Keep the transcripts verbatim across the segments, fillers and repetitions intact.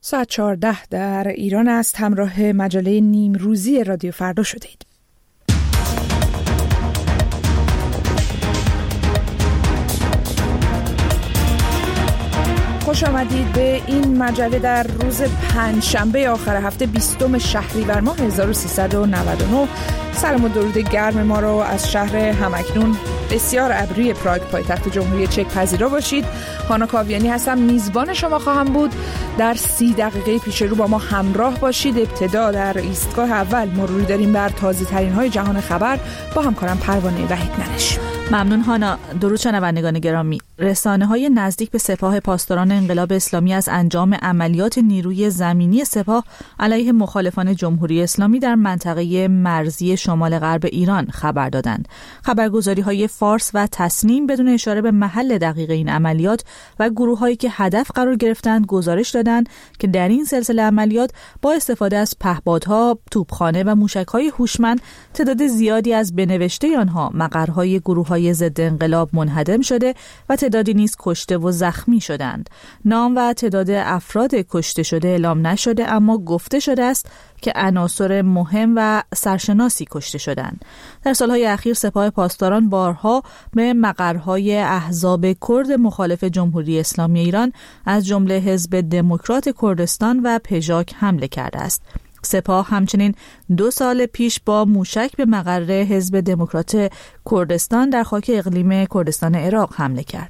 ساعت چهارده در ایران است. همراه مجله نیم روزی رادیو فردا شدید. خوش آمدید به این مجله در روز پنجشنبه آخر هفته بیستم شهریور ماه هزار و سیصد و نود و نه. سلام و درود گرم ما رو از شهر همکنون بسیار ابری پراگ پایتخت جمهوری چک پذیرا باشید. هانا کاویانی هستم، میزبان شما خواهم بود. در سی دقیقه پیش رو با ما همراه باشید. ابتدا در ایستگاه اول مروری داریم بر تازه ترین های جهان خبر با همکارم پروانه وحید منش. ممنون هانا. درود شنوندگان گرامی. رسانه‌های نزدیک به سپاه پاسداران انقلاب اسلامی از انجام عملیات نیروی زمینی سپاه علیه مخالفان جمهوری اسلامی در منطقه مرزی شمال غرب ایران خبر دادند. خبرگزاری‌های فارس و تسنیم بدون اشاره به محل دقیق این عملیات و گروه‌هایی که هدف قرار گرفتند گزارش دادند که در این سلسله عملیات با استفاده از پهپادها، توپخانه و موشک‌های هوشمند تعداد زیادی از بنوشته آنها مقرهای گروه‌های ضد انقلاب منهدم شده و تعدادی نیز کشته و زخمی شدند. نام و تعداد افراد کشته شده اعلام نشده، اما گفته شده است که عناصر مهم و سرشناسی کشته شدند. در سالهای اخیر سپاه پاسداران بارها به مقرهای احزاب کرد مخالف جمهوری اسلامی ایران از جمله حزب دموکرات کردستان و پژاک حمله کرده است. سپاه همچنین دو سال پیش با موشک به مقر حزب دموکرات کردستان در خاک اقلیم کردستان عراق حمله کرد.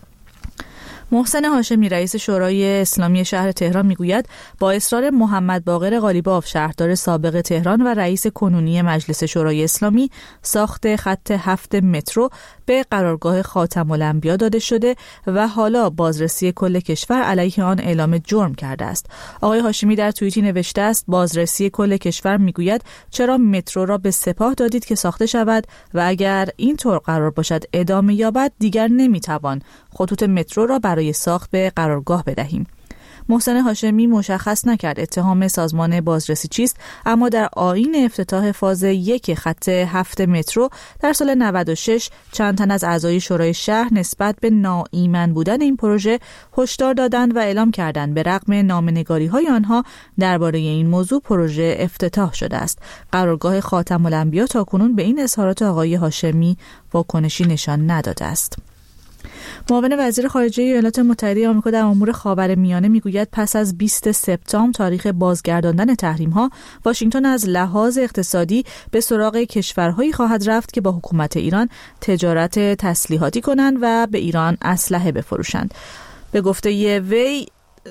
محسن هاشمی رئیس شورای اسلامی شهر تهران میگوید با اصرار محمد باقر قالیباف شهردار سابق تهران و رئیس کنونی مجلس شورای اسلامی ساخت خط هفت مترو به قرارگاه خاتم الانبیا داده شده و حالا بازرسی کل کشور علیه آن اعلام جرم کرده است. آقای هاشمی در توییتی نوشته است بازرسی کل کشور میگوید چرا مترو را به سپاه دادید که ساخته شود و اگر این طور قرار باشد ادامه یابد دیگر نمیتوان خطوط مترو را برای ساخت به قرارگاه بدهیم. محسن هاشمی مشخص نکرد اتهام سازمان بازرسی چیست، اما در آیین افتتاح فاز یک خط هفت مترو در سال نود و شش چند تن از اعضای شورای شهر نسبت به ناایمن بودن این پروژه هشدار دادند و اعلام کردند به رغم نامه‌نگاری‌های آنها درباره این موضوع پروژه افتتاح شده است. قرارگاه خاتم الانبیا تاکنون به این اظهارات آقای هاشمی واکنشی نشان نداده است. معاون وزیر خارجه ایالات متحده آمریکا در امور خاورمیانه میگوید پس از بیست سپتامبر تاریخ بازگرداندن تحریم‌ها، واشنگتن از لحاظ اقتصادی به سراغ کشورهایی خواهد رفت که با حکومت ایران تجارت تسلیحاتی کنند و به ایران اسلحه بفروشند. به گفته وی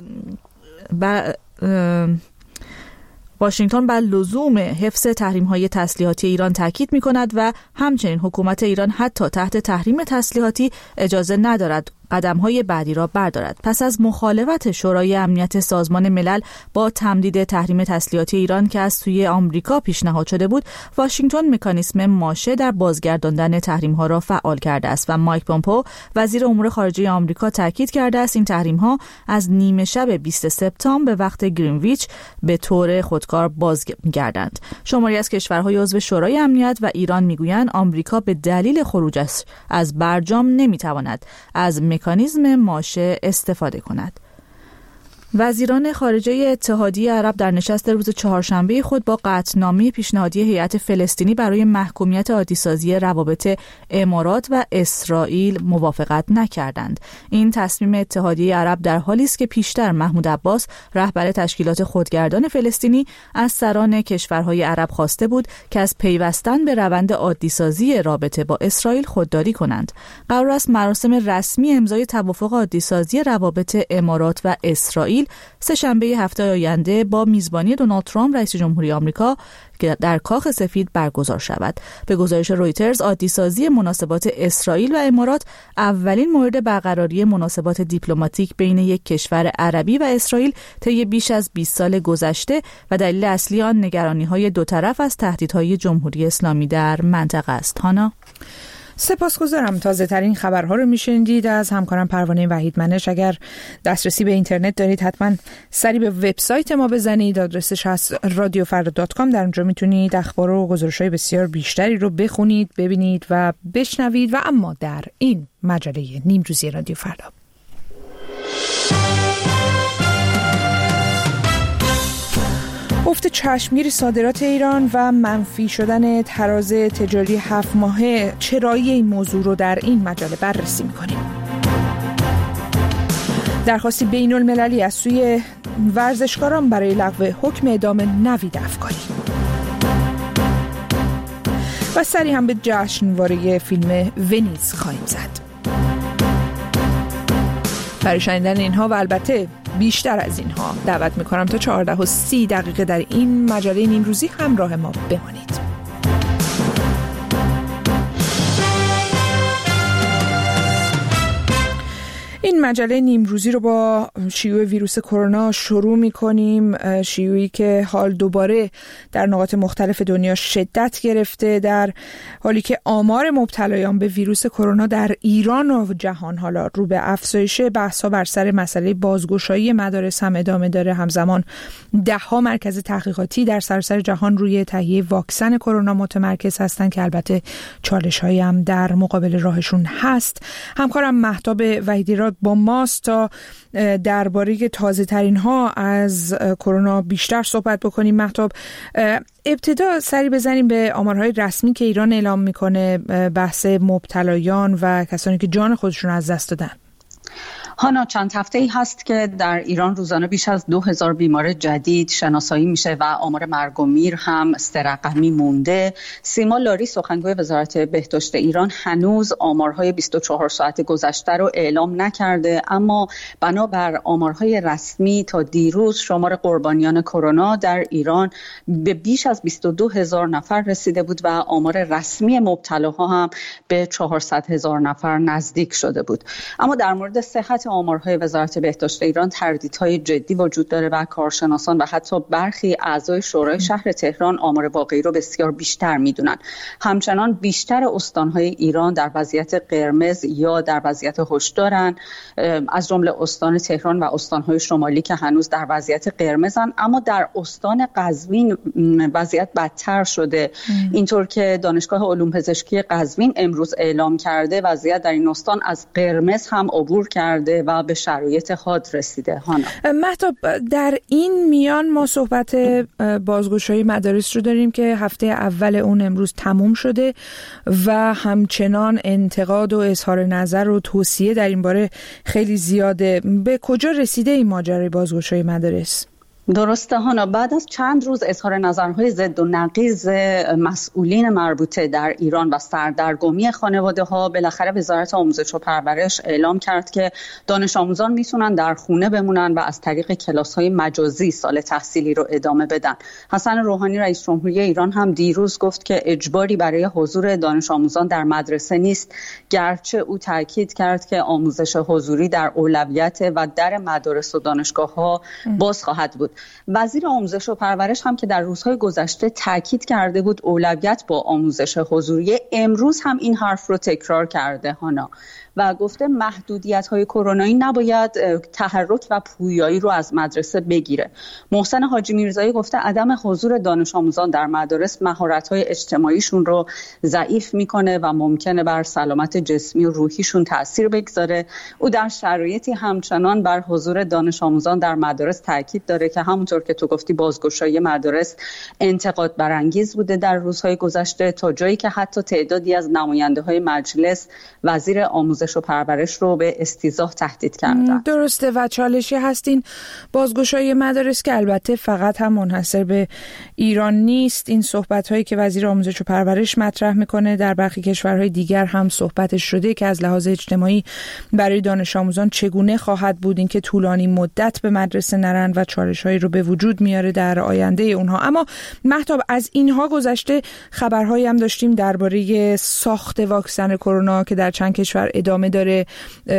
با واشنگتن بر لزوم حفظ تحریم‌های تسلیحاتی ایران تاکید می‌کند و همچنین حکومت ایران حتی تحت تحریم تسلیحاتی اجازه ندارد قدم‌های بعدی را بردارد. پس از مخالفت شورای امنیت سازمان ملل با تمدید تحریم تسلیحاتی ایران که از سوی آمریکا پیشنهاد شده بود، واشنگتن مکانیسم ماشه در بازگرداندن تحریم‌ها را فعال کرده است و مایک پومپئو وزیر امور خارجه آمریکا تاکید کرده است این تحریم‌ها از نیمه شب بیست سپتامبر به وقت گرینویچ به طور خودکار بازگردند. شماری از کشورهای عضو شورای امنیت و ایران میگویند آمریکا به دلیل خروجش از برجام نمیتواند از مکانیزم ماشه استفاده کند. وزیران خارجه اتحادیه عرب در نشست روز چهارشنبه خود با قطعنامه پیشنهادی هیئت فلسطینی برای محکومیت عادی‌سازی روابط امارات و اسرائیل موافقت نکردند. این تصمیم اتحادیه عرب در حالی است که پیشتر محمود عباس رهبر تشکیلات خودگردان فلسطینی از سران کشورهای عرب خواسته بود که از پیوستن به روند عادی‌سازی رابطه با اسرائیل خودداری کنند. قرار است مراسم رسمی امضای توافق عادی‌سازی روابط امارات و اسرائیل سه شنبه هفته آینده با میزبانی دونالد ترامپ رئیس جمهوری آمریکا که در کاخ سفید برگزار شود. به گزارش رویترز عادی‌سازی مناسبات اسرائیل و امارات اولین مورد برقراری مناسبات دیپلماتیک بین یک کشور عربی و اسرائیل طی بیش از بیست سال گذشته و دلیل اصلی آن نگرانی‌های دو طرف از تهدیدهای جمهوری اسلامی در منطقه است. هانا سپاسگزارم. تازه ترین خبرها رو میشنیدید از همکارم پروانه وحید منش. اگر دسترسی به اینترنت دارید حتما سری به وبسایت ما بزنید. آدرسش هست رادیو فردا دات کام. در اونجا میتونید اخبار و گزارش‌های بسیار بیشتری رو بخونید، ببینید و بشنوید. و اما در این مجله نیم روزی رادیو فردا افت چشمگیر صادرات ایران و منفی شدن تراز تجاری هفت ماهه چرایی این موضوع رو در این مجله بررسی می‌کنیم. درخواستی بین المللی از سوی ورزشکاران برای لغو حکم اعدام نوید افکاری و سری هم به جشنواره فیلم ونیز خواهیم زد. برای شنیدن اینها و البته بیشتر از اینها دعوت میکنم تا چهارده و سی دقیقه در این مجله نیم روزی همراه ما بمانید. این مجله نیمروزی رو با شیوع ویروس کرونا شروع می‌کنیم، شیوعی که حال دوباره در نقاط مختلف دنیا شدت گرفته، در حالی که آمار مبتلایان به ویروس کرونا در ایران و جهان حالا رو به افزایش. بحث‌ها بر سر مسئله بازگشایی مدارس هم ادامه داره. همزمان ده‌ها مرکز تحقیقاتی در سراسر جهان روی تهیه واکسن کرونا متمرکز هستند که البته چالش‌هایی هم در مقابل راهشون هست. همکارم مهتاب وحیدی را با ماست تا درباره تازه ترین ها از کرونا بیشتر صحبت بکنیم. مهتاب، ابتدا سری بزنیم به آمارهای رسمی که ایران اعلام میکنه، بحث مبتلایان و کسانی که جان خودشون از دست دادن. هانا، چند هفته‌ای هست که در ایران روزانه بیش از دو هزار بیمار جدید شناسایی میشه و آمار مرگ و میر هم سه رقمی مونده. سیما لاری، سخنگوی وزارت بهداشت ایران، هنوز آمارهای بیست و چهار ساعت گذشته رو اعلام نکرده، اما بنابر آمارهای رسمی تا دیروز شمار قربانیان کرونا در ایران به بیش از بیست و دو هزار نفر رسیده بود و آمار رسمی مبتلاها هم به چهارصد هزار نفر نزدیک شده بود. اما در مورد صحت آمارهای وزارت بهداشت ایران تردیدهای جدی وجود داره و کارشناسان و حتی برخی اعضای شورای شهر تهران آمار واقعی رو بسیار بیشتر میدونن. همچنان بیشتر استانهای ایران در وضعیت قرمز یا در وضعیت هشدارن، از جمله استان تهران و استانهای شمالی که هنوز در وضعیت قرمزن، اما در استان قزوین وضعیت بدتر شده. ام. اینطور که دانشگاه علوم پزشکی قزوین امروز اعلام کرده وضعیت در این استان از قرمز هم عبور کرده و به شرایط حاد رسیده. هانا مهتاب، در این میان ما صحبت بازگشایی مدارس رو داریم که هفته اول اون امروز تموم شده و همچنان انتقاد و اظهار نظر و توصیه در این باره خیلی زیاده. به کجا رسیده این ماجرای بازگشایی مدارس؟ درسته هانا، بعد از چند روز اظهار نظرهای ضد و نقیض مسئولین مربوطه در ایران و سردرگمی خانواده ها، بالاخره وزارت آموزش و پرورش اعلام کرد که دانش آموزان میتونن در خونه بمونن و از طریق کلاس های مجازی سال تحصیلی رو ادامه بدن. حسن روحانی رئیس جمهوری ایران هم دیروز گفت که اجباری برای حضور دانش آموزان در مدرسه نیست، گرچه او تاکید کرد که آموزش حضوری در اولویت و در مدارس و دانشگاه ها باز خواهد بود. وزیر آموزش و پرورش هم که در روزهای گذشته تاکید کرده بود اولویت با آموزش حضوری، امروز هم این حرف رو تکرار کرده هانا و گفته محدودیت‌های کرونایی نباید تحرک و پویایی رو از مدرسه بگیره. محسن حاجی میرزایی گفته عدم حضور دانش آموزان در مدارس مهارت‌های اجتماعیشون رو ضعیف میکنه و ممکنه بر سلامت جسمی و روحیشون تأثیر بگذاره. او در شرایطی همچنان بر حضور دانش آموزان در مدارس تاکید داره که همونطور که تو گفتی بازگشایی مدارس انتقاد برانگیز بوده در روزهای گذشته، تا جایی که حتی تعدادی از نماینده‌های مجلس وزیر آموزش و پرورش رو به استیضاح تهدید کردن. درسته و چالشی هستین بازگشایی مدارس که البته فقط هم منحصر به ایران نیست. این صحبت هایی که وزیر آموزش و پرورش مطرح میکنه در برخی کشورهای دیگر هم صحبتش شده که از لحاظ اجتماعی برای دانش آموزان چگونه خواهد بود، این که طولانی مدت به مدرسه نرن و چالش هایی رو به وجود میاره در آینده اونها. اما مهتاب، از اینها گذشته خبرهایی هم داشتیم درباره ساخت واکسن کرونا که در چند کشور ادامه داره،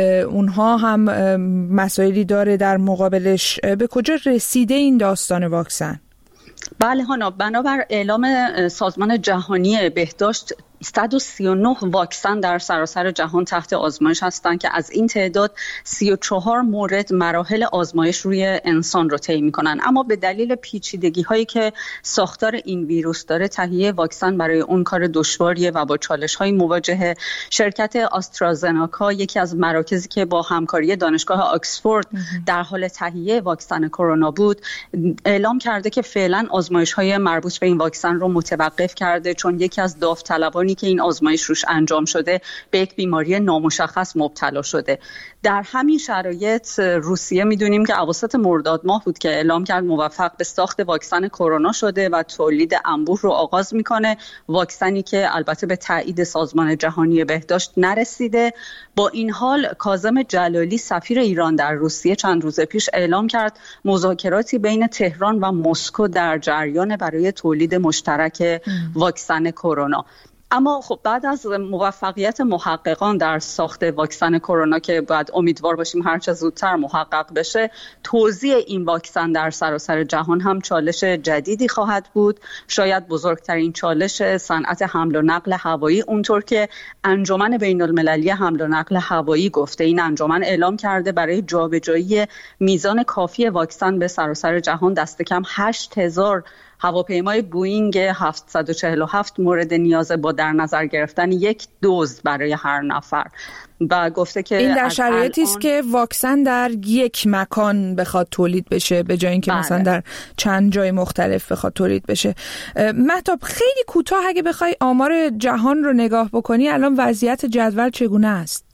اونها هم مسائلی داره در مقابلش. به کجا رسیده این داستان واکسن؟ بله هانا، بنابر اعلام سازمان جهانی بهداشت صد و سی و نه واکسن در سراسر جهان تحت آزمایش هستند که از این تعداد سی و چهار مورد مراحل آزمایش روی انسان رو طی می‌کنن، اما به دلیل پیچیدگی هایی که ساختار این ویروس داره تهیه واکسن برای اون کار دشواریه و با چالش‌های مواجهه. شرکت آسترازنکا، یکی از مراکزی که با همکاری دانشگاه آکسفورد در حال تهیه واکسن کرونا بود، اعلام کرده که فعلا آزمایش‌های مربوط به این واکسن رو متوقف کرده، چون یکی از داوطلبانی که این آزمایش روش انجام شده به یک بیماری نامشخص مبتلا شده. در همین شرایط روسیه میدونیم که اواسط مرداد ماه بود که اعلام کرد موفق به ساخت واکسن کرونا شده و تولید انبوه رو آغاز میکنه، واکسنی که البته به تایید سازمان جهانی بهداشت نرسیده. با این حال کاظم جلالی سفیر ایران در روسیه چند روز پیش اعلام کرد مذاکراتی بین تهران و مسکو در جریان برای تولید مشترک واکسن کرونا. اما خب بعد از موفقیت محققان در ساخت واکسن کرونا که باید امیدوار باشیم هر چه زودتر محقق بشه، توزیع این واکسن در سراسر جهان هم چالش جدیدی خواهد بود. شاید بزرگترین چالش صنعت حمل و نقل هوایی، اونطور که انجمن بین المللی حمل و نقل هوایی گفته. این انجمن اعلام کرده برای جابجایی میزان کافی واکسن به سراسر جهان دست کم هشت هزار هواپیمای بوئینگ هفتصد و چهل و هفت مورد نیاز با در نظر گرفتن یک دوز برای هر نفر و گفته که این در شرایطی است که واکسن در یک مکان بخواد تولید بشه به جای اینکه مثلا در چند جای مختلف بخواد تولید بشه. مهتاب خیلی کوتاه اگه بخوای آمار جهان رو نگاه بکنی الان وضعیت جدول چگونه است؟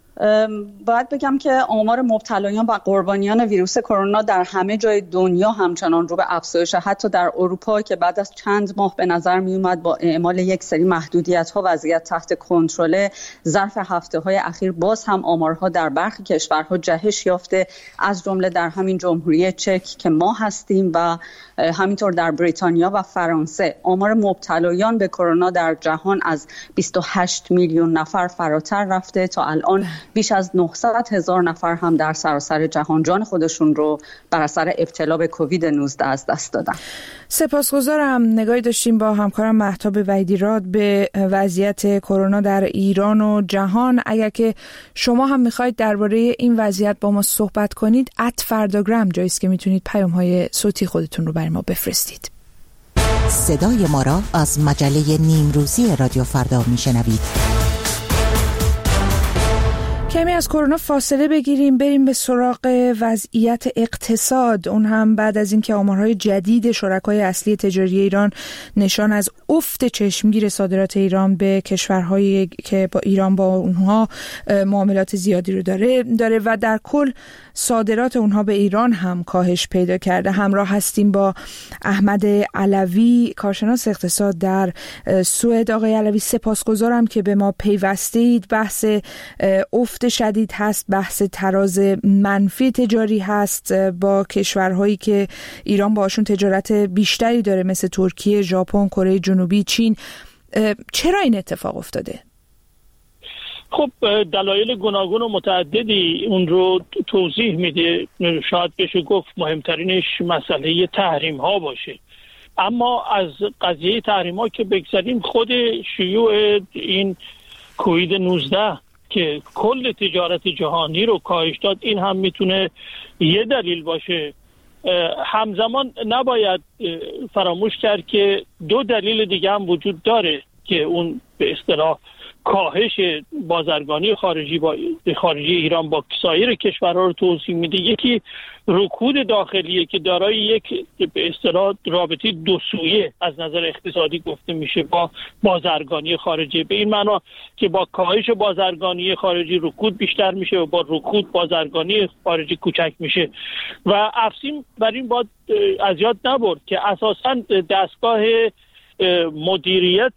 باید بگم که آمار مبتلایان و قربانیان ویروس کرونا در همه جای دنیا همچنان رو به افزایش، حتی در اروپا که بعد از چند ماه به نظر می اومد با اعمال یک سری محدودیت‌ها وضعیت تحت کنترل، ظرف هفته‌های اخیر باز هم آمارها در برخی کشورها جهش یافته، از جمله در همین جمهوری چک که ما هستیم و همینطور در بریتانیا و فرانسه. آمار مبتلایان به کرونا در جهان از بیست و هشت میلیون نفر فراتر رفته. تا الان بیش از نهصد هزار نفر هم در سراسر جهان جان خودشون رو بر اثر ابتلا به کووید نوزده از دست دادن. سپاسگزارم. نگاهی داشتیم با همکارم مهتاب وحیدیراد به وضعیت کرونا در ایران و جهان. اگر که شما هم میخواید درباره این وضعیت با ما صحبت کنید، ات فرداگرام جاییست که میتونید پیام‌های صوتی خودتون رو برای ما بفرستید. صدای ما را از مجله نیمروزی رادیو فردا میشنوید. کمی از کرونا فاصله بگیریم، بریم به سراغ وضعیت اقتصاد. اون هم بعد از اینکه آمارهای جدید شرکای اصلی تجاری ایران نشان از افت چشمگیر صادرات ایران به کشورهایی که با ایران با اونها معاملات زیادی رو داره داره و در کل صادرات اونها به ایران هم کاهش پیدا کرده. همراه هستیم با احمد علوی، کارشناس اقتصاد در سوئد. آقای علوی سپاسگزارم که به ما پیوستید. بحث افت شدید هست، بحث تراز منفی تجاری هست با کشورهایی که ایران باشون تجارت بیشتری داره مثل ترکیه، ژاپن، کره جنوبی، چین. چرا این اتفاق افتاده؟ خب دلایل گوناگون و متعددی اون رو توضیح میده. شاید بشه گفت مهمترینش مسئله تحریم ها باشه. اما از قضیه تحریم ها که بگذاریم، خود شیوع این کووید نوزده که کل تجارت جهانی رو کاهش داد، این هم میتونه یه دلیل باشه. همزمان نباید فراموش کرد که دو دلیل دیگه هم وجود داره که اون به اصطلاح کاهش بازرگانی خارجی با خارجی ایران با سایر کشورها رو توضیح میده. یکی رکود داخلیه که دارای یک به اصطلاح رابطه دو سویه از نظر اقتصادی گفته میشه با بازرگانی خارجی، به این معنا که با کاهش بازرگانی خارجی رکود بیشتر میشه و با رکود بازرگانی خارجی کوچک میشه. و افسین بر این باید از یاد نبرد که اساساً دستگاه مدیریت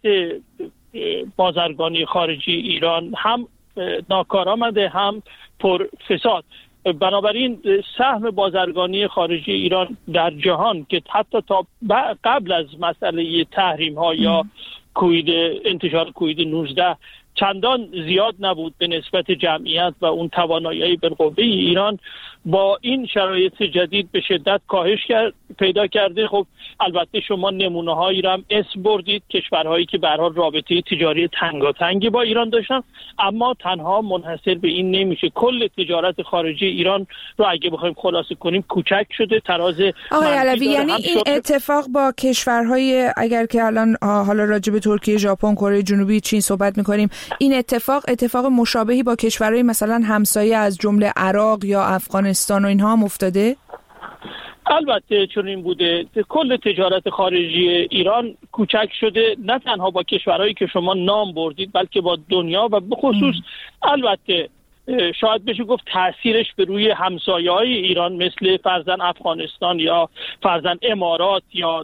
بازرگانی خارجی ایران هم ناکارآمده هم پر فساد. بنابراین سهم بازرگانی خارجی ایران در جهان که حتی تا قبل از مسئله تحریم ها یا کووید انتشار کووید نوزده چندان زیاد نبود به نسبت جمعیت و اون توانایی بالقوه ایران، با این شرایط جدید به شدت کاهش کرد پیدا کرده. خب البته شما نمونه هایی را هم اسم بردید، کشورهایی که به هر حال رابطه تجاری تنگاتنگی با ایران داشتن، اما تنها منحصر به این نمیشه. کل تجارت خارجی ایران رو اگه بخوایم خلاصه کنیم کوچک شده، تراز آقای علوی یعنی این اتفاق با کشورهای اگر که الان حالا راجع به ترکیه، ژاپن، کره جنوبی، چین صحبت می‌کنیم، این اتفاق اتفاق مشابهی با کشورهای مثلا همسایه از جمله عراق یا افغانستان و اینها هم افتاده؟ البته چون این بوده کل تجارت خارجی ایران کوچک شده، نه تنها با کشورهایی که شما نام بردید بلکه با دنیا و به خصوص البته شاید بشه گفت تأثیرش به روی همسایه‌های ایران مثل فرضاً افغانستان یا فرضاً امارات یا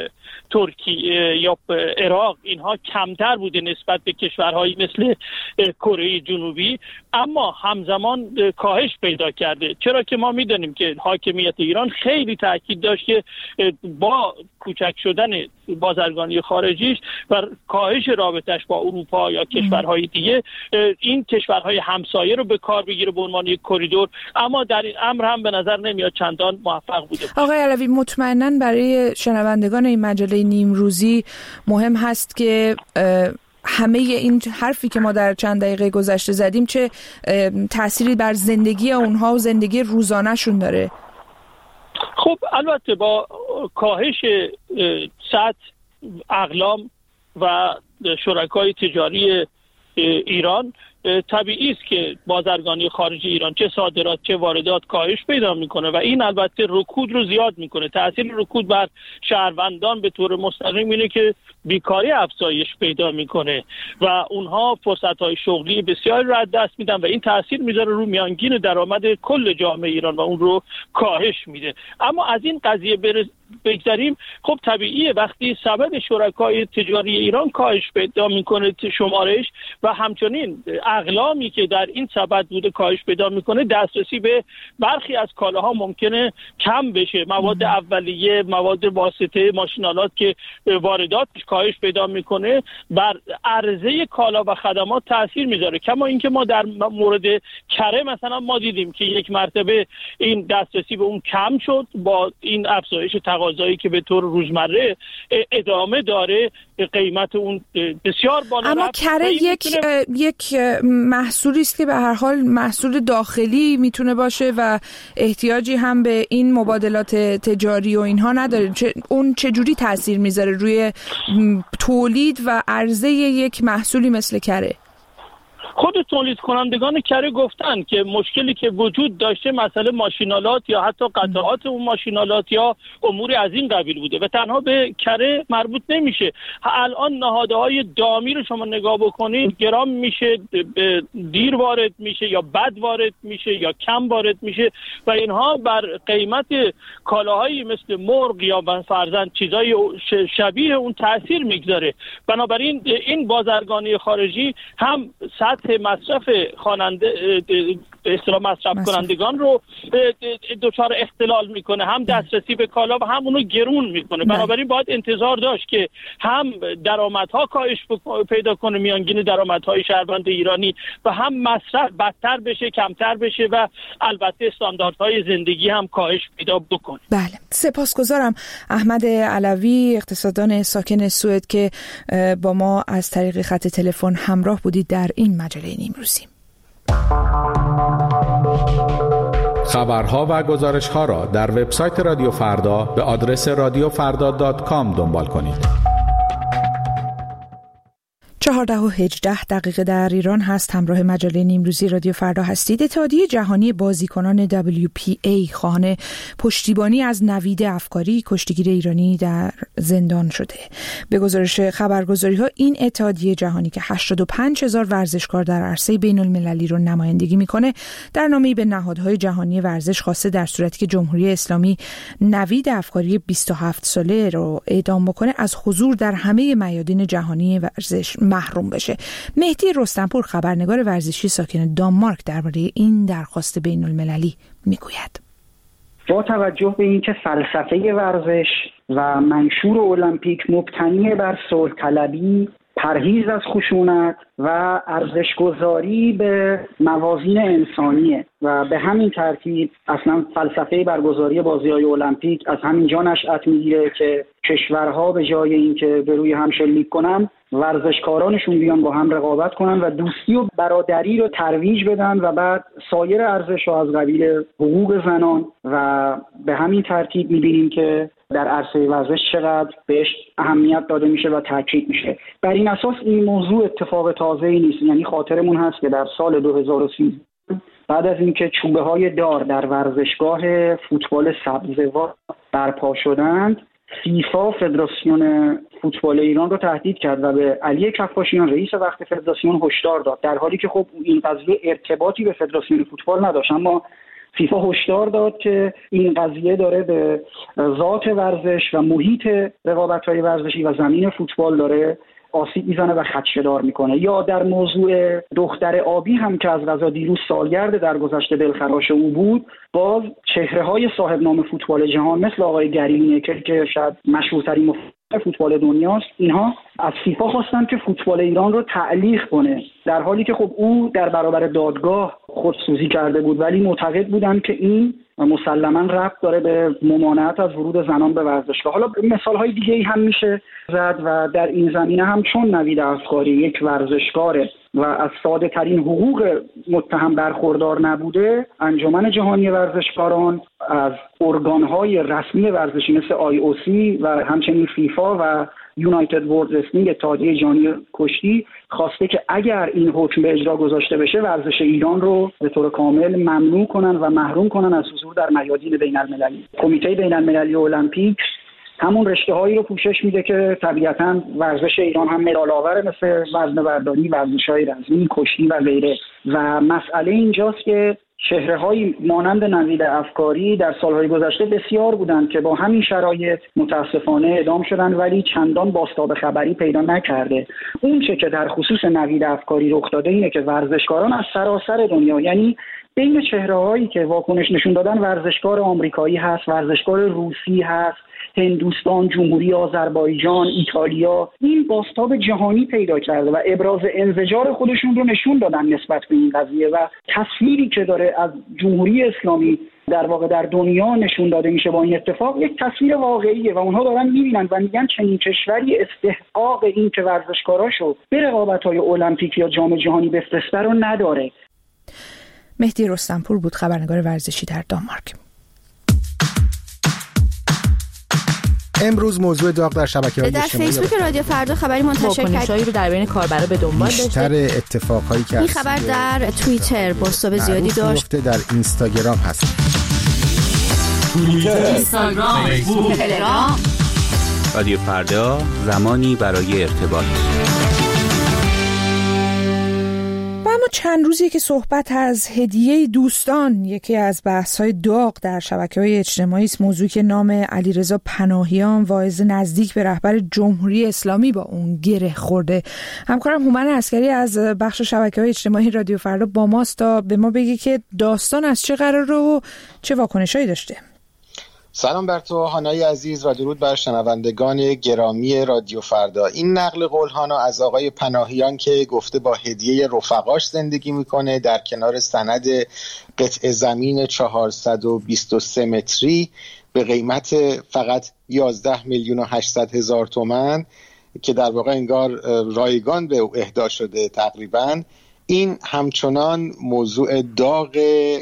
ترکیه یا عراق اینها کمتر بوده نسبت به کشورهایی مثل کره جنوبی، اما همزمان کاهش پیدا کرده. چرا که ما میدونیم که حاکمیت ایران خیلی تاکید داشت که با کوچک شدن بازرگانی خارجیش و کاهش رابطش با اروپا یا کشورهای دیگه این کشورهای همسایه رو به کار بگیره به عنوان یک کریدور، اما در این امر هم به نظر نمیاد چندان موفق بوده. آقای علوی، مطمئناً برای شنوندگان این مجله نیمروزی مهم هست که همه این حرفی که ما در چند دقیقه گذشته زدیم چه تأثیری بر زندگی اونها و زندگی روزانه‌شون داره. خب البته با کاهش سطح اقلام و شرکای تجاری ایران طبیعی است که بازرگانی خارجی ایران چه صادرات چه واردات کاهش پیدا میکنه و این البته رکود رو زیاد میکنه. تاثیر رکود بر شهروندان به طور مستقیم اینه که بیکاری افزایش پیدا میکنه و اونها فرصت‌های شغلی بسیار رو از دست میدن و این تاثیر میذاره رو میانگین درآمد کل جامعه ایران و اون رو کاهش میده. اما از این قضیه برز بگذاریم، خب طبیعیه وقتی سبد شرکای تجاری ایران کاهش پیدا میکنه شمارش و همچنین اقلامی که در این سبد بوده کاهش پیدا میکنه، دسترسی به برخی از کالاها ممکنه کم بشه. مواد اولیه، مواد واسطه، ماشینالات که وارداتش کاهش پیدا میکنه بر عرضه کالا و خدمات تاثیر میذاره. کما اینکه ما در مورد کره مثلا ما دیدیم که یک مرتبه این دسترسی به اون کم شد با این افزایش تقاضایی که به طور روزمره ادامه داره، قیمت اون بسیار بالا اما رفت. کره یک یک محصولی است که به هر حال محصول داخلی میتونه باشه و احتیاجی هم به این مبادلات تجاری و اینها نداره. چه اون چه جوری تاثیر میذاره روی تولید و عرضه یک محصولی مثل کره؟ خود تولید کنندگان کره گفتن که مشکلی که وجود داشته مسئله ماشینالات یا حتی قطعات اون ماشینالات یا امور از این قبیل بوده و تنها به کره مربوط نمیشه. الان نهادهای دامی رو شما نگاه بکنید، گرام میشه، دیر وارد میشه یا بد وارد میشه یا کم وارد میشه و اینها بر قیمت کالاهایی مثل مرغ یا فرضاً چیزای شبیه اون تاثیر میگذاره. بنابراین این بازرگانی خارجی هم سطح مصرف خواننده به اصطلاح مصرف کنندگان رو دچار اختلال میکنه، هم دسترسی به کالا و هم اونو گرون میکنه. بنابراین باید انتظار داشت که هم درآمدها کاهش پیدا کنه، میانگین درآمدهای شهروند ایرانی، و هم مصرف بدتر بشه، کمتر بشه و البته استانداردهای زندگی هم کاهش پیدا بکنه. بله، سپاسگزارم احمد علوی، اقتصاددان ساکن سوئد که با ما از طریق خط تلفن همراه بودید در این مجله نیمروزی. خبرها و گزارش‌ها را در وبسایت رادیو فردا به آدرس رادیو فردا دات کام دنبال کنید. چهارده و هجده دقیقه در ایران هست. همراه مجله نیمروزی رادیو فردا هستید. اتحادیه جهانی بازیکنان دبلیو پی ای خواهان پشتیبانی از نوید افکاری، کشتیگیر ایرانی در زندان شده. به گزارش خبرگزاری‌ها این اتحادیه جهانی که هشتاد و پنج هزار ورزشکار در عرصه بین‌المللی رو نمایندگی میکنه، در نامه‌ای به نهادهای جهانی ورزش خواسته در صورتی که جمهوری اسلامی نوید افکاری بیست و هفت ساله رو اعدام بکنه از حضور در همه میادین جهانی ورزش محروم بشه. مهدی رستمپور، خبرنگار ورزشی ساکن دانمارک، درباره این درخواست بین المللی میگوید. با توجه به اینکه فلسفه ورزش و منشور المپیک مبتنی بر صلح طلبی، پرهیز از خشونت و ارزش‌گذاری به موازین انسانیه و به همین ترتیب اصلا فلسفه برگزاری بازی‌های المپیک از همین جا نشأت میگیره که کشورها به جای اینکه به روی هم شلیک کنن، ورزشکارانشون بیان با هم رقابت کنن و دوستی و برادری رو ترویج بدن و بعد سایر ارزش‌ها از قبیل حقوق زنان، و به همین ترتیب می‌بینیم که در عرصه ورزش چقدر بهش اهمیت داده میشه و تاکید میشه. بر این اساس این موضوع اتفاق تازه‌ای نیست. یعنی خاطرمون هست که در سال دو هزار و سیزده بعد از اینکه چوبه های دار در ورزشگاه فوتبال سبزوار برپا شدند، فیفا فدراسیون فوتبال ایران رو تهدید کرد و به علی کفاشیان رئیس وقت فدراسیون هشدار داد، در حالی که خب این قضیه ارتباطی به فدراسیون فوتبال نداشت. اما فیفا هشدار داد که این قضیه داره به ذات ورزش و محیط رقابت‌های ورزشی و زمین فوتبال داره آسیب میزنه و خدشه‌دار میکنه. یا در موضوع دختر آبی هم که از قضا دیروز سالگرد درگذشت دلخراش او بود، باز چهره‌های صاحب نام فوتبال جهان مثل آقای گری لینکر که شاید مشهورترین مفکر فوتبال دنیاست، اینها از فیفا خواستن که فوتبال ایران رو تعلیق کنه، در حالی که خب او در برابر دادگاه خودسوزی کرده بود، ولی معتقد بودن که این مسلماً ربط داره به ممانعت از ورود زنان به ورزشگاه. حالا مثال‌های دیگه‌ای هم میشه زد و در این زمینه هم چون نوید افکاری یک ورزشکاره و از ساده ترین حقوق متهم برخوردار نبوده، انجمن جهانی ورزشکاران از ارگان‌های رسمی ورزشی مثل آی او سی و همچنین فیفا و یونایتد ورلد رسلینگ، اتحادیه جهانی کشتی، خواسته که اگر این حکم به اجرا گذاشته بشه ورزش ایران رو به طور کامل ممنوع کنن و محروم کنن از حضور در میادین بین المللی. کمیته بین المللی المپیک همون رشته‌هایی رو پوشش میده که طبیعتاً ورزش ایران هم مدال‌آور، مثل وزنه برداری، ورزش‌های رزمی، کشتی و غیره. و مسئله اینجاست که چهره‌هایی مانند نوید افکاری در سالهای گذشته بسیار بودند که با همین شرایط متاسفانه اعدام شدن، ولی چندان بازتاب خبری پیدا نکرده. اون چه که در خصوص نوید افکاری رخ داده اینه که ورزشکاران از سراسر دنیا، یعنی بین چهره‌هایی که واکنش نشون دادن، ورزشکار آمریکایی هست، ورزشکار روسی هست، هندوستان، جمهوری آذربایجان، ایتالیا، این بازتاب جهانی پیدا کرده و ابراز انزجار خودشون رو نشون دادن نسبت به این قضیه و تصویری که داره از جمهوری اسلامی در واقع در دنیا نشون داده میشه با این اتفاق یک تصویر واقعیه و اونها دارن میبینن و میگن چنین کشوری استحقاق این که ورزشکاراشو به رقابت‌های المپیک یا جام جهانی بفرسته رو نداره. مهدی رستمپور بود، خبرنگار ورزشی در دانمارک. امروز موضوع داغ در شبکه‌های اجتماعی در فیسبوک رادیو فردا خبری منتشر کرد واکنش‌هایی رو در بین کاربرا به دنبال داشته. بیشتر اتفاقایی که این خبر در توییتر بازتاب زیادی داشت، در اینستاگرام هست. توییتر، اینستاگرام، فیسبوک، تلگرام. رادیو فردا، زمانی برای ارتباط. اما چند روزیه که صحبت از هدیه دوستان یکی از بحث‌های داغ در شبکه‌های اجتماعی است، موضوعی که نام علیرضا پناهیان، واعظ نزدیک به رهبر جمهوری اسلامی، با اون گره خورده. همکارم هومن عسکری از بخش شبکه‌های اجتماعی رادیو فردا با ماست تا به ما بگه که داستان از چه قراره و چه واکنشایی داشته. سلام بر تو هانای عزیز و درود بر شنوندگان گرامی رادیو فردا. این نقل قول هانا از آقای پناهیان که گفته با هدیه رفقاش زندگی میکنه در کنار سند قطع زمین چهارصد و بیست و سه متری به قیمت فقط یازده میلیون و هشتصد هزار تومان که در واقع انگار رایگان به او اهدا شده تقریباً، این همچنان موضوع داغ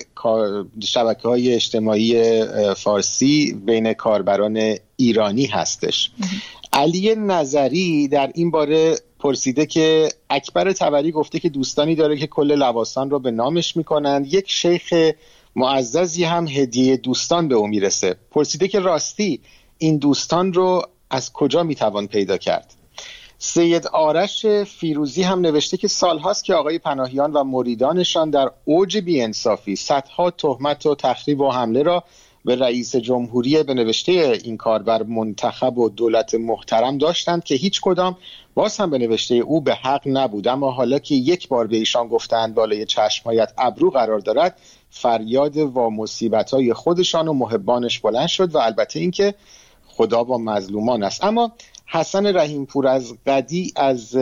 شبکه‌های اجتماعی فارسی بین کاربران ایرانی هستش. علی نظری در این باره پرسیده که اکبر طبری گفته که دوستانی داره که کل لواسان رو به نامش میکنند، یک شیخ معززی هم هدیه دوستان به او میرسه. پرسیده که راستی این دوستان رو از کجا میتوان پیدا کرد؟ سید آرش فیروزی هم نوشته که سالهاست که آقای پناهیان و مریدانشان در اوج بی‌انصافی صدها تهمت و تخریب و حمله را به رئیس جمهوری به نوشته این کاربر منتخب و دولت محترم داشتند که هیچ کدام باز هم به نوشته او به حق نبود. اما حالا که یک بار به ایشان گفتند بالای چشمهایت ابرو قرار دارد، فریاد و مصیبت‌های خودشان و محبانش بلند شد و البته اینکه خدا با مظلومان است. اما حسن رحیم پور از قدی از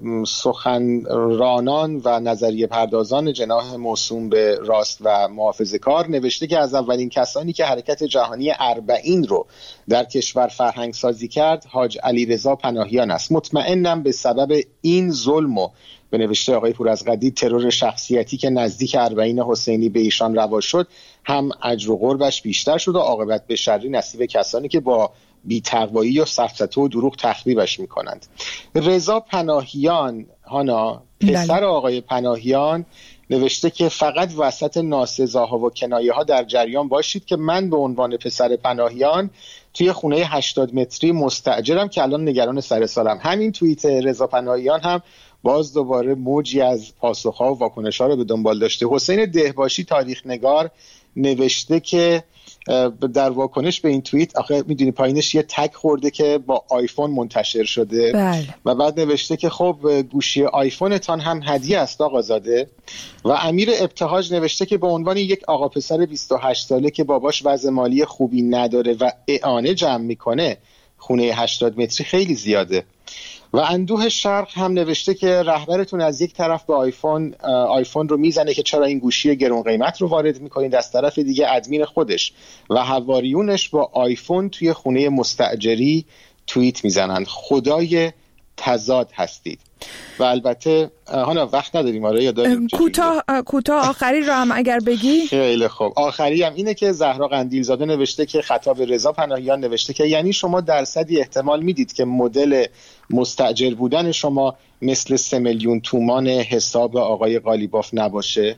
سخنرانان و نظریه پردازان جناح موسوم به راست و محافظه‌کار نوشته که از اولین کسانی که حرکت جهانی اربعین رو در کشور فرهنگ سازی کرد حاج علیرضا پناهیان است. مطمئنم به سبب این ظلم و به نوشته آقای پور از قدی ترور شخصیتی که نزدیک اربعین حسینی به ایشان روا شد، هم اجر و قربش بیشتر شد و عاقبت به شری نصیب کسانی که با بی‌تقوایی و سفسطه و دروغ تخریبش میکنند. رضا پناهیان هانا پسر آقای پناهیان نوشته که فقط وسط ناسزاها و کنایه ها در جریان باشید که من به عنوان پسر پناهیان توی خونه هشتاد متری مستاجرم که الان نگران سر سالم. همین توییت رضا پناهیان هم باز دوباره موجی از پاسخ‌ها و واکنش‌ها رو به دنبال داشته. حسین دهباشی تاریخ نگار نوشته که در واکنش به این توییت، آخه میدونی پایینش یه تگ خورده که با آیفون منتشر شده بله. و بعد نوشته که خب گوشی آیفونتان هم هدیه است آقازاده. و امیر ابتهاج نوشته که به عنوان یک آقا پسر بیست و هشت ساله که باباش وضع مالی خوبی نداره و اعانه جمع میکنه خونه هشتاد متری خیلی زیاده. و اندوه شرق هم نوشته که رهبرتون از یک طرف به آیفون آیفون رو میزنه که چرا این گوشی گرون قیمت رو وارد میکنید، از طرف دیگه ادمین خودش و حواریونش با آیفون توی خونه مستاجری توییت میزنن خدای تضاد هستید. و البته هانا وقت نداریم آره یا داریم کوتاه کوتاه آخری رو هم اگر بگی. خیلی خوب. آخری هم اینه که زهرا قندیل زاده نوشته که خطاب رضا پناهیان نوشته که یعنی شما درصدی احتمال میدید که مدل مستاجر بودن شما مثل سه میلیون تومان حساب آقای قالیباف نباشه؟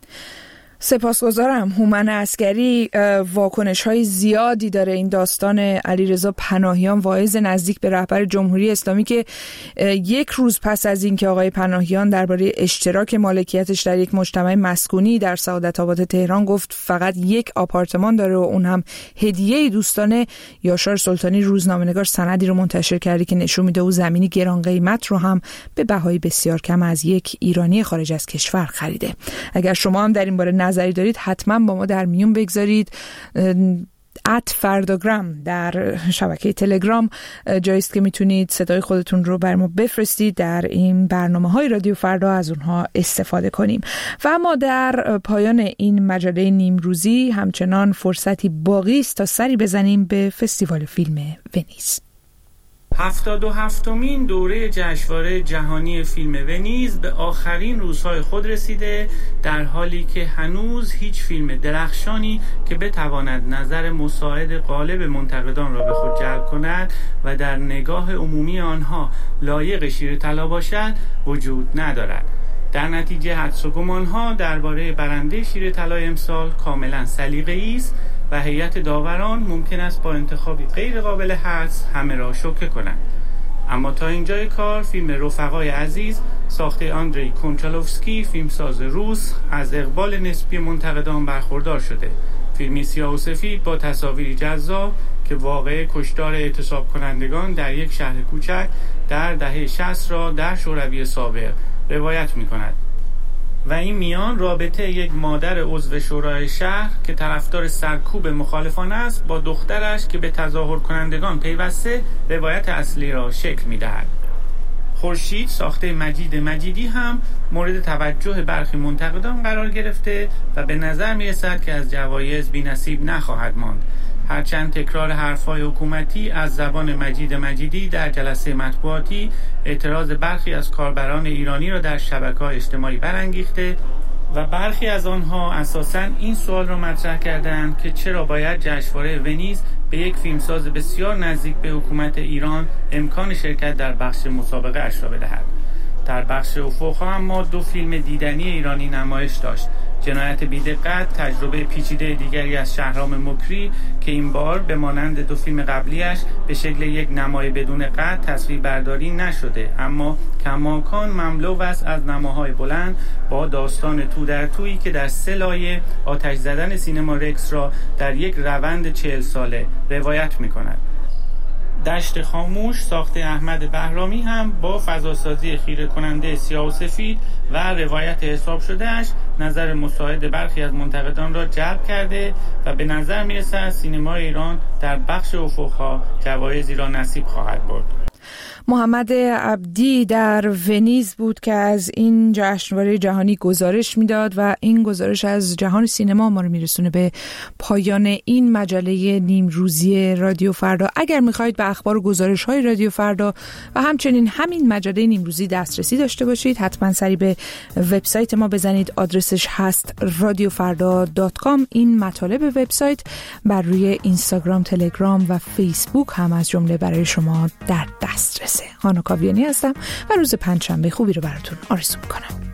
سپاسگزارم. هومن عسگری واکنش‌های زیادی داره این داستان علیرضا پناهیان، واعظ نزدیک به رهبر جمهوری اسلامی که یک روز پس از اینکه آقای پناهیان درباره اشتراک مالکیتش در یک مجتمع مسکونی در سعادت آباد تهران گفت فقط یک آپارتمان داره و اون هم هدیه دوستانه، یاشار سلطانی روزنامه‌نگار سندی رو منتشر کرده که نشون میده او زمینی گران قیمت رو هم به بهای بسیار کم از یک ایرانی خارج از کشور خریده. اگر شما هم در این باره نظری دارید حتما با ما در میون بگذارید. ات فرداگرام در شبکه تلگرام جاییست که میتونید صدای خودتون رو بر ما بفرستید، در این برنامه‌های رادیو فردا از اونها استفاده کنیم. و اما در پایان این مجله نیمروزی همچنان فرصتی باقی است تا سری بزنیم به فستیوال فیلم ونیز. هفتاد و هفتمین دوره جشنواره جهانی فیلم ونیز به آخرین روزهای خود رسیده، در حالی که هنوز هیچ فیلم درخشانی که بتواند نظر مساعد غالب منتقدان را به خود جلب کند و در نگاه عمومی آنها لایق شیر طلا باشد وجود ندارد. در نتیجه حدس و گمان‌ها درباره برنده شیر طلا امسال کاملا سلیقه‌ای است و هیئت داوران ممکن است با انتخابی غیر قابل حدس همه را شوکه کنند. اما تا اینجای کار فیلم رفقای عزیز ساخته آندری کونچالوفسکی فیلمساز روس از اقبال نسبی منتقدان برخوردار شده. فیلمی سیاه و سفید با تصاویری جذاب که واقعه کشتار اعتصاب کنندگان در یک شهر کوچک در دهه شصت را در شوروی سابق روایت می کند. و این میان رابطه یک مادر عضو شورای شهر که طرفدار سرکوب مخالفان است با دخترش که به تظاهر کنندگان پیوسته روایت اصلی را شکل می دهد. خورشید ساخته مجید مجیدی هم مورد توجه برخی منتقدان قرار گرفته و به نظر می رسد که از جوایز بی نصیب نخواهد ماند. هرچند تکرار حرفهای حکومتی از زبان مجید مجیدی در جلسه مطبوعاتی اعتراض برخی از کاربران ایرانی را در شبکه‌های اجتماعی برانگیخته و برخی از آنها اساساً این سوال را مطرح کردند که چرا باید جشنواره ونیز به یک فیلمساز بسیار نزدیک به حکومت ایران امکان شرکت در بخش مسابقه اش را بدهد. در بخش افق اما دو فیلم دیدنی ایرانی نمایش داشت. جنایت بی‌دقت تجربه پیچیده دیگری از شهرام مکری که این بار به مانند دو فیلم قبلیش به شکل یک نمای بدون قطع تصویربرداری نشده، اما کماکان مملو است از نماهای بلند با داستان تو در تویی که در سه لایه آتش زدن سینما رکس را در یک روند چهل ساله روایت می کند. دشت خاموش ساخته احمد بهرامی هم با فضاسازی خیره کننده سیاه و سفید و روایت حساب شدهش نظر مساعد برخی از منتقدان را جلب کرده و به نظر میرسد سینما ایران در بخش افق‌ها جوایزی را نصیب خواهد برد. محمد عبدی در ونیز بود که از این جشنواره جهانی گزارش میداد و این گزارش از جهان سینما ما رو میرسونه به پایان این مجله نیمروزی رادیو فردا. اگر میخواهید به اخبار و گزارش های رادیو فردا و همچنین همین مجله نیمروزی دسترسی داشته باشید حتما سری به وبسایت ما بزنید. آدرسش هست رادیو فردا دات کام. این مطالب وبسایت بر روی اینستاگرام، تلگرام و فیسبوک هم از جمله برای شما در دسترس. هانا کاویانی هستم و روز پنجشنبه خوبی رو براتون آرزو میکنم.